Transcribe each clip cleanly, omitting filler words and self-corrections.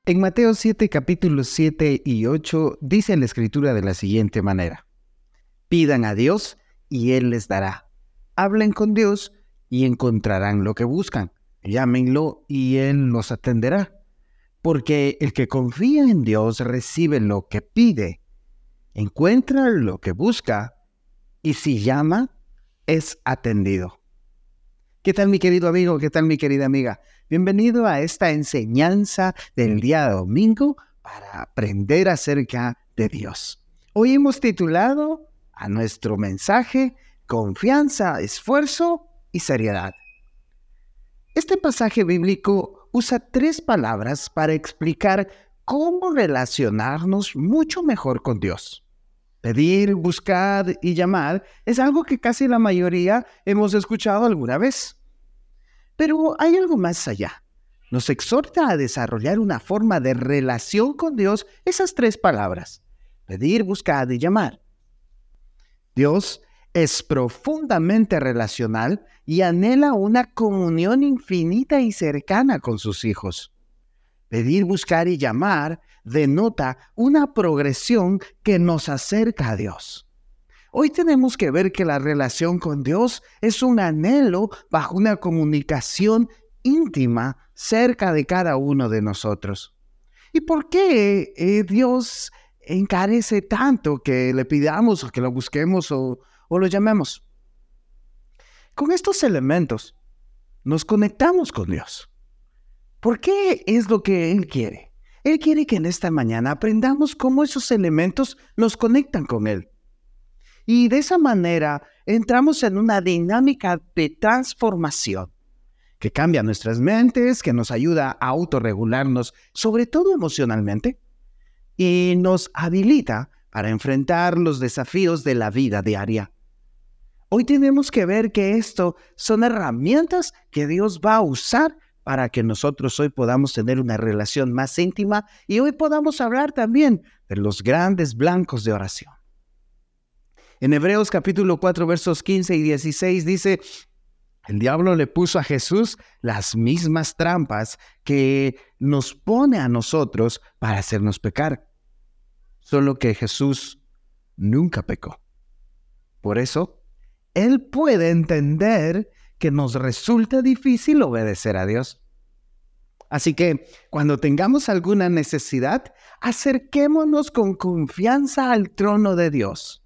En Mateo 7, capítulos 7 y 8, dice la Escritura de la siguiente manera: pidan a Dios y Él les dará. Hablen con Dios y encontrarán lo que buscan. Llámenlo y Él los atenderá. Porque el que confía en Dios recibe lo que pide, encuentra lo que busca y si llama, es atendido. ¿Qué tal, mi querido amigo? ¿Qué tal, mi querida amiga? Bienvenido a esta enseñanza del día domingo para aprender acerca de Dios. Hoy hemos titulado a nuestro mensaje Confianza, Esfuerzo y Seriedad. Este pasaje bíblico usa 3 palabras para explicar cómo relacionarnos mucho mejor con Dios. Pedir, buscar y llamar es algo que casi la mayoría hemos escuchado alguna vez. Pero hay algo más allá. Nos exhorta a desarrollar una forma de relación con Dios esas 3 palabras: pedir, buscar y llamar. Dios es profundamente relacional y anhela una comunión infinita y cercana con sus hijos. Pedir, buscar y llamar denota una progresión que nos acerca a Dios. Hoy tenemos que ver que la relación con Dios es un anhelo bajo una comunicación íntima cerca de cada uno de nosotros. ¿Y por qué Dios encarece tanto que le pidamos o que lo busquemos o lo llamemos? Con estos elementos nos conectamos con Dios. ¿Por qué es lo que Él quiere? Él quiere que en esta mañana aprendamos cómo esos elementos nos conectan con Él. Y de esa manera entramos en una dinámica de transformación que cambia nuestras mentes, que nos ayuda a autorregularnos, sobre todo emocionalmente, y nos habilita para enfrentar los desafíos de la vida diaria. Hoy tenemos que ver que esto son herramientas que Dios va a usar para que nosotros hoy podamos tener una relación más íntima y hoy podamos hablar también de los grandes blancos de oración. En Hebreos capítulo 4, versos 15 y 16 dice: el diablo le puso a Jesús las mismas trampas que nos pone a nosotros para hacernos pecar. Solo que Jesús nunca pecó. Por eso, Él puede entender que nos resulta difícil obedecer a Dios. Así que, cuando tengamos alguna necesidad, acerquémonos con confianza al trono de Dios.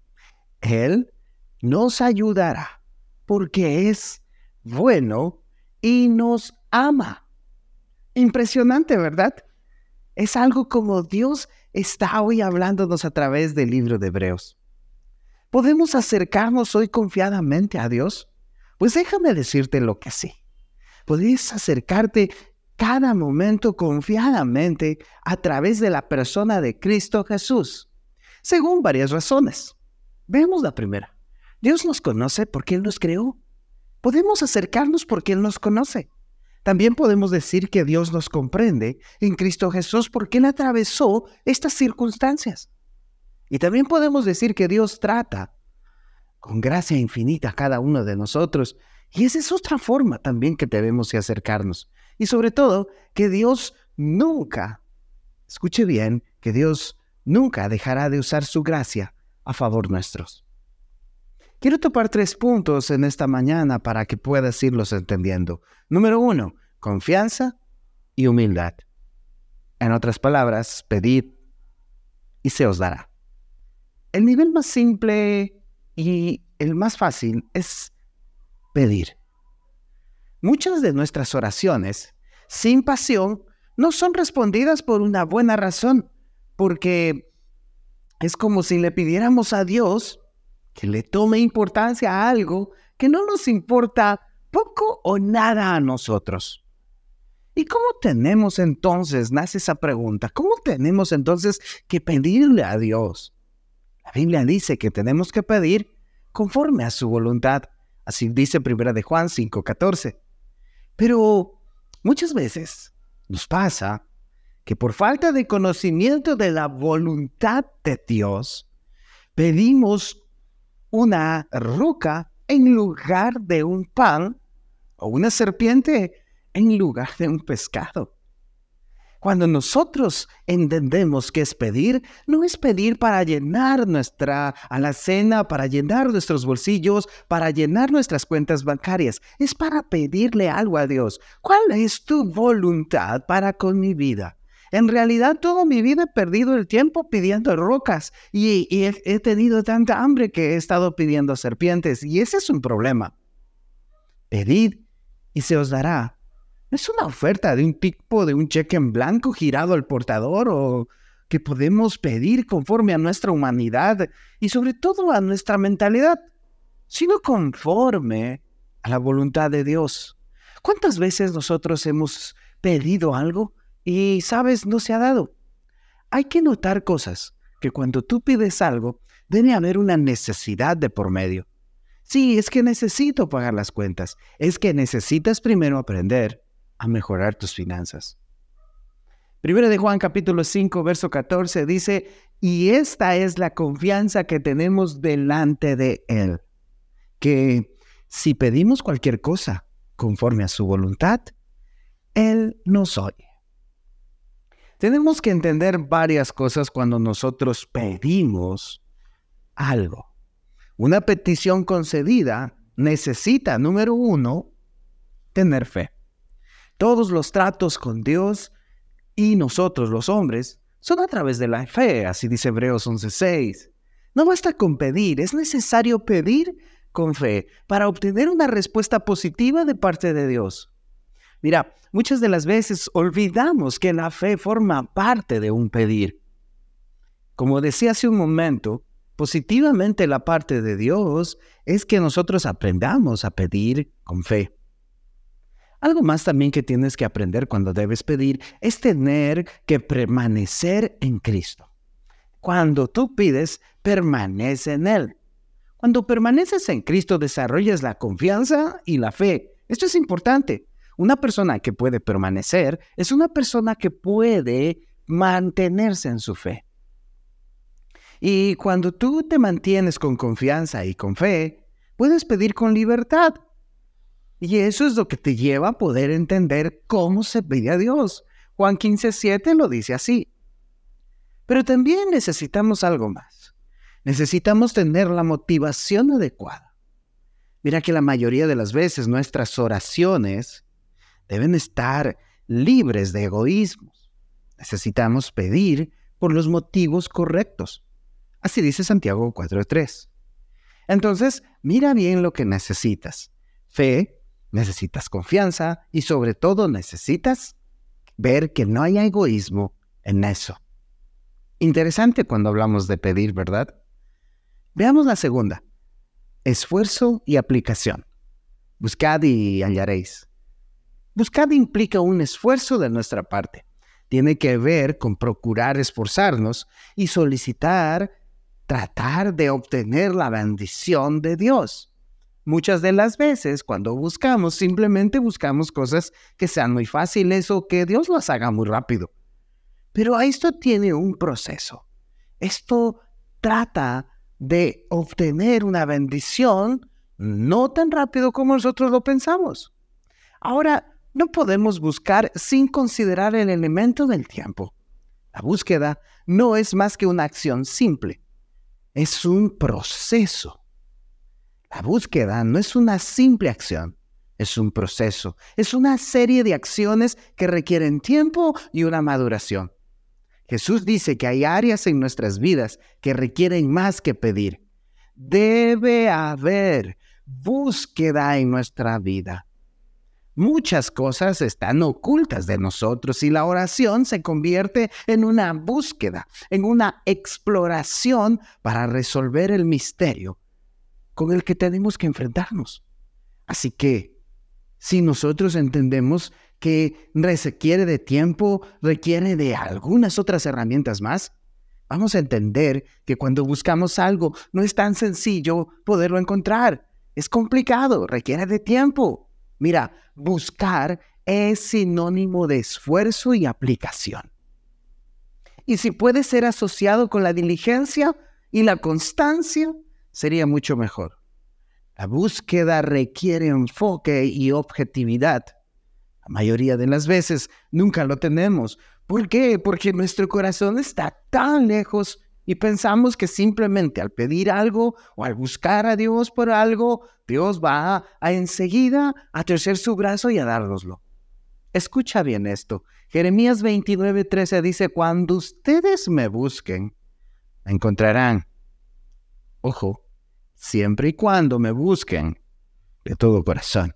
Él nos ayudará porque es bueno y nos ama. Impresionante, ¿verdad? Es algo como Dios está hoy hablándonos a través del libro de Hebreos. ¿Podemos acercarnos hoy confiadamente a Dios? Pues déjame decirte lo que sí. Puedes acercarte cada momento confiadamente a través de la persona de Cristo Jesús, según varias razones. Veamos la primera. Dios nos conoce porque Él nos creó. Podemos acercarnos porque Él nos conoce. También podemos decir que Dios nos comprende en Cristo Jesús porque Él atravesó estas circunstancias. Y también podemos decir que Dios trata con gracia infinita a cada uno de nosotros. Y esa es otra forma también que debemos de acercarnos. Y sobre todo, que Dios nunca, escuche bien, que Dios nunca dejará de usar su gracia a favor nuestros. Quiero topar 3 puntos en esta mañana para que puedas irlos entendiendo. Número 1, confianza y humildad. En otras palabras, pedid y se os dará. El nivel más simple y el más fácil es pedir. Muchas de nuestras oraciones, sin pasión, no son respondidas por una buena razón, porque es como si le pidiéramos a Dios que le tome importancia a algo que no nos importa poco o nada a nosotros. ¿Y cómo tenemos entonces, nace esa pregunta, cómo tenemos entonces que pedirle a Dios? La Biblia dice que tenemos que pedir conforme a su voluntad. Así dice 1 de Juan 5:14. Pero muchas veces nos pasa que por falta de conocimiento de la voluntad de Dios, pedimos una roca en lugar de un pan o una serpiente en lugar de un pescado. Cuando nosotros entendemos qué es pedir, no es pedir para llenar nuestra alacena, para llenar nuestros bolsillos, para llenar nuestras cuentas bancarias. Es para pedirle algo a Dios. ¿Cuál es tu voluntad para con mi vida? En realidad, toda mi vida he perdido el tiempo pidiendo rocas y he tenido tanta hambre que he estado pidiendo serpientes, y ese es un problema. Pedid y se os dará. No es una oferta de un tipo de un cheque en blanco girado al portador, o que podemos pedir conforme a nuestra humanidad y sobre todo a nuestra mentalidad, sino conforme a la voluntad de Dios. ¿Cuántas veces nosotros hemos pedido algo y, sabes, no se ha dado? Hay que notar cosas, que cuando tú pides algo, debe haber una necesidad de por medio. Sí, es que necesito pagar las cuentas. Es que necesitas primero aprender a mejorar tus finanzas. Primero de Juan capítulo 5, verso 14 dice, y esta es la confianza que tenemos delante de Él, que si pedimos cualquier cosa conforme a su voluntad, Él nos oye. Tenemos que entender varias cosas cuando nosotros pedimos algo. Una petición concedida necesita, número 1, tener fe. Todos los tratos con Dios y nosotros los hombres son a través de la fe, así dice Hebreos 11:6. No basta con pedir, es necesario pedir con fe para obtener una respuesta positiva de parte de Dios. Mira, muchas de las veces olvidamos que la fe forma parte de un pedir. Como decía hace un momento, positivamente la parte de Dios es que nosotros aprendamos a pedir con fe. Algo más también que tienes que aprender cuando debes pedir es tener que permanecer en Cristo. Cuando tú pides, permanece en Él. Cuando permaneces en Cristo, desarrollas la confianza y la fe. Esto es importante. Una persona que puede permanecer es una persona que puede mantenerse en su fe. Y cuando tú te mantienes con confianza y con fe, puedes pedir con libertad. Y eso es lo que te lleva a poder entender cómo se pide a Dios. Juan 15:7 lo dice así. Pero también necesitamos algo más. Necesitamos tener la motivación adecuada. Mira que la mayoría de las veces nuestras oraciones deben estar libres de egoísmos. Necesitamos pedir por los motivos correctos. Así dice Santiago 4:3. Entonces, mira bien lo que necesitas. Fe, necesitas confianza y sobre todo necesitas ver que no hay egoísmo en eso. Interesante cuando hablamos de pedir, ¿verdad? Veamos la segunda. Esfuerzo y aplicación. Buscad y hallaréis. Buscad implica un esfuerzo de nuestra parte. Tiene que ver con procurar esforzarnos y solicitar, tratar de obtener la bendición de Dios. Muchas de las veces cuando buscamos, simplemente buscamos cosas que sean muy fáciles o que Dios las haga muy rápido. Pero esto tiene un proceso. Esto trata de obtener una bendición no tan rápido como nosotros lo pensamos. Ahora, no podemos buscar sin considerar el elemento del tiempo. La búsqueda no es más que una acción simple. Es un proceso. La búsqueda no es una simple acción, es un proceso. Es una serie de acciones que requieren tiempo y una maduración. Jesús dice que hay áreas en nuestras vidas que requieren más que pedir. Debe haber búsqueda en nuestra vida. Muchas cosas están ocultas de nosotros y la oración se convierte en una búsqueda, en una exploración para resolver el misterio con el que tenemos que enfrentarnos. Así que, si nosotros entendemos que requiere de tiempo, requiere de algunas otras herramientas más, vamos a entender que cuando buscamos algo no es tan sencillo poderlo encontrar. Es complicado, requiere de tiempo. Mira, buscar es sinónimo de esfuerzo y aplicación. Y si puede ser asociado con la diligencia y la constancia, sería mucho mejor. La búsqueda requiere enfoque y objetividad. La mayoría de las veces nunca lo tenemos ¿Por qué? Porque nuestro corazón está tan lejos y pensamos que simplemente al pedir algo o al buscar a Dios por algo, Dios va a enseguida a torcer su brazo y a dárnoslo. Escucha bien esto. Jeremías 29:13 dice, cuando ustedes me busquen, me encontrarán. Ojo, siempre y cuando me busquen de todo corazón.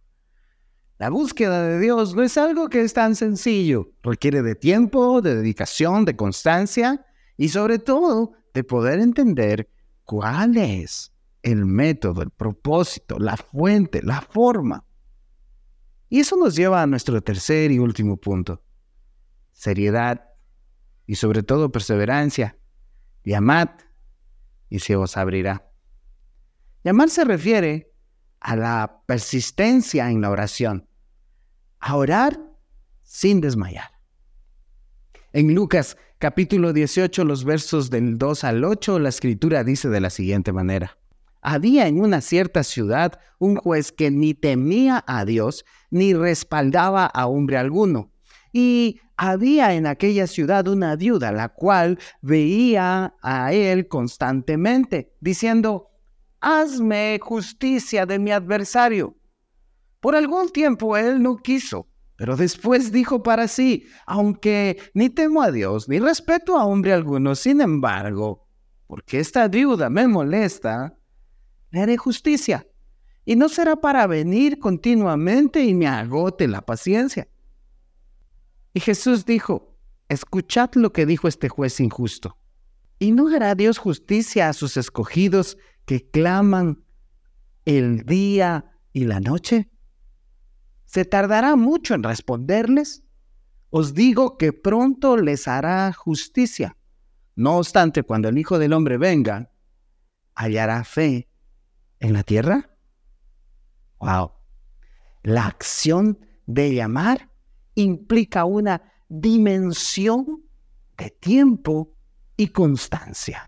La búsqueda de Dios no es algo que es tan sencillo. Requiere de tiempo, de dedicación, de constancia y sobre todo de poder entender cuál es el método, el propósito, la fuente, la forma. Y eso nos lleva a nuestro tercer y último punto. Seriedad y sobre todo perseverancia. Llamad y se os abrirá. Llamar se refiere a la persistencia en la oración, a orar sin desmayar. En Lucas capítulo 18, los versos del 2 al 8, la escritura dice de la siguiente manera. Había en una cierta ciudad un juez que ni temía a Dios ni respaldaba a hombre alguno. Y había en aquella ciudad una viuda, la cual veía a él constantemente, diciendo, hazme justicia de mi adversario. Por algún tiempo él no quiso, pero después dijo para sí, aunque ni temo a Dios, ni respeto a hombre alguno, sin embargo, porque esta viuda me molesta, le haré justicia, y no será para venir continuamente y me agote la paciencia. Y Jesús dijo, escuchad lo que dijo este juez injusto. ¿Y no hará Dios justicia a sus escogidos que claman el día y la noche? ¿Se tardará mucho en responderles? Os digo que pronto les hará justicia. No obstante, cuando el Hijo del Hombre venga, ¿hallará fe en la tierra? ¡Wow! La acción de llamar implica una dimensión de tiempo y constancia.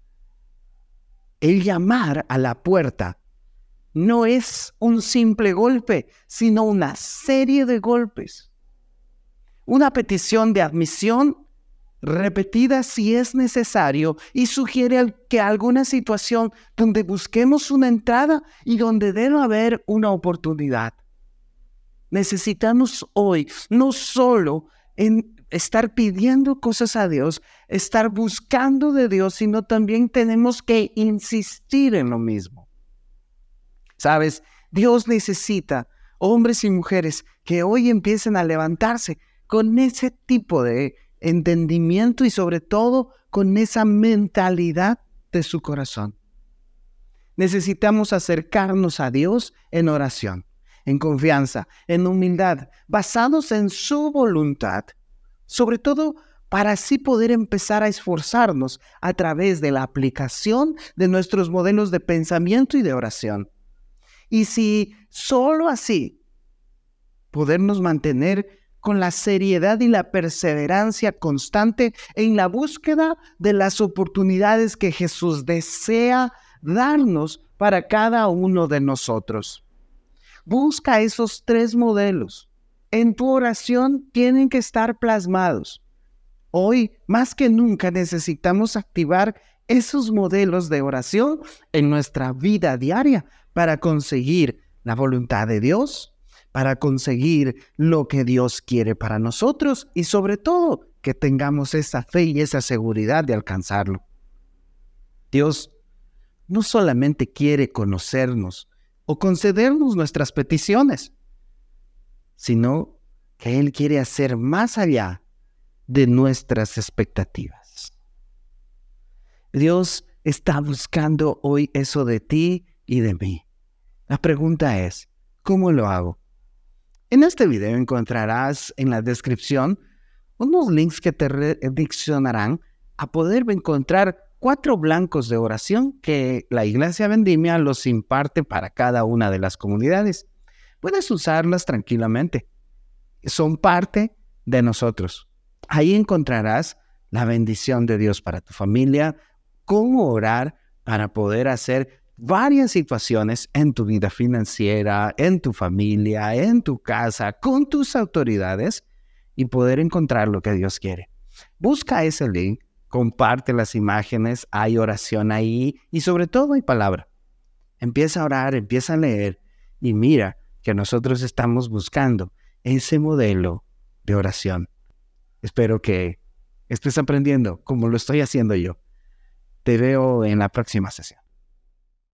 El llamar a la puerta no es un simple golpe, sino una serie de golpes. Una petición de admisión repetida si es necesario y sugiere que alguna situación donde busquemos una entrada y donde debe haber una oportunidad. Necesitamos hoy no solo estar pidiendo cosas a Dios, estar buscando de Dios, sino también tenemos que insistir en lo mismo. ¿Sabes? Dios necesita hombres y mujeres que hoy empiecen a levantarse con ese tipo de entendimiento y sobre todo con esa mentalidad de su corazón. Necesitamos acercarnos a Dios en oración, en confianza, en humildad, basados en su voluntad, sobre todo para así poder empezar a esforzarnos a través de la aplicación de nuestros modelos de pensamiento y de oración. Y si solo así podernos mantener con la seriedad y la perseverancia constante en la búsqueda de las oportunidades que Jesús desea darnos para cada uno de nosotros. Busca esos 3 modelos. En tu oración tienen que estar plasmados. Hoy, más que nunca, necesitamos activar esos modelos de oración en nuestra vida diaria para conseguir la voluntad de Dios, para conseguir lo que Dios quiere para nosotros y sobre todo que tengamos esa fe y esa seguridad de alcanzarlo. Dios no solamente quiere conocernos o concedernos nuestras peticiones, sino que Él quiere hacer más allá de nuestras expectativas. Dios está buscando hoy eso de ti y de mí. La pregunta es, ¿cómo lo hago? En este video encontrarás en la descripción unos links que te redireccionarán a poder encontrar 4 blancos de oración que la Iglesia Vendimia los imparte para cada una de las comunidades. Puedes usarlas tranquilamente. Son parte de nosotros. Ahí encontrarás la bendición de Dios para tu familia, cómo orar para poder hacer varias situaciones en tu vida financiera, en tu familia, en tu casa, con tus autoridades y poder encontrar lo que Dios quiere. Busca ese link, comparte las imágenes, hay oración ahí y sobre todo hay palabra. Empieza a orar, empieza a leer y mira que nosotros estamos buscando ese modelo de oración. Espero que estés aprendiendo como lo estoy haciendo yo. Te veo en la próxima sesión.